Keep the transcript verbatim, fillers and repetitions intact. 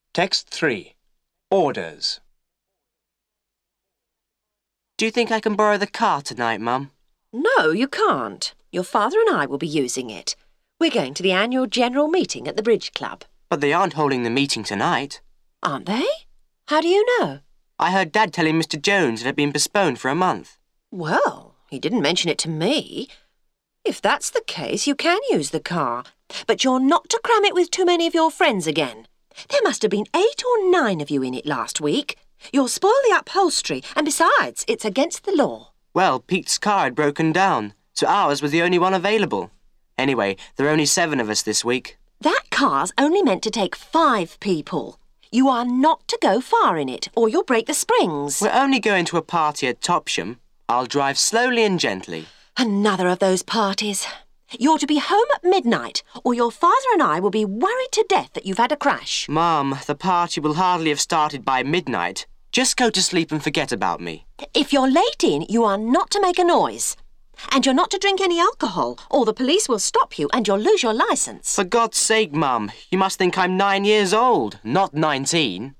Text three. Orders. Do you think I can borrow the car tonight, Mum? No, you can't. Your father and I will be using it. We're going to the annual general meeting at the Bridge Club. But they aren't holding the meeting tonight. Aren't they? How do you know? I heard Dad telling Mister Jones it had been postponed for a month. Well, he didn't mention it to me. If that's the case, you can use the car. But you're not to cram it with too many of your friends again. There must have been eight or nine of you in it last week. You'll spoil the upholstery, and besides, it's against the law. Well, Pete's car had broken down, so ours was the only one available. Anyway, there are only seven of us this week. That car's only meant to take five people. You are not to go far in it, or you'll break the springs. We're only going to a party at Topsham. I'll drive slowly and gently. Another of those parties. You're to be home at midnight, or your father and I will be worried to death that you've had a crash. Mum, the party will hardly have started by midnight. Just go to sleep and forget about me. If you're late in, you are not to make a noise. And you're not to drink any alcohol, or the police will stop you and you'll lose your licence. For God's sake, Mum, you must think I'm nine years old, not nineteen.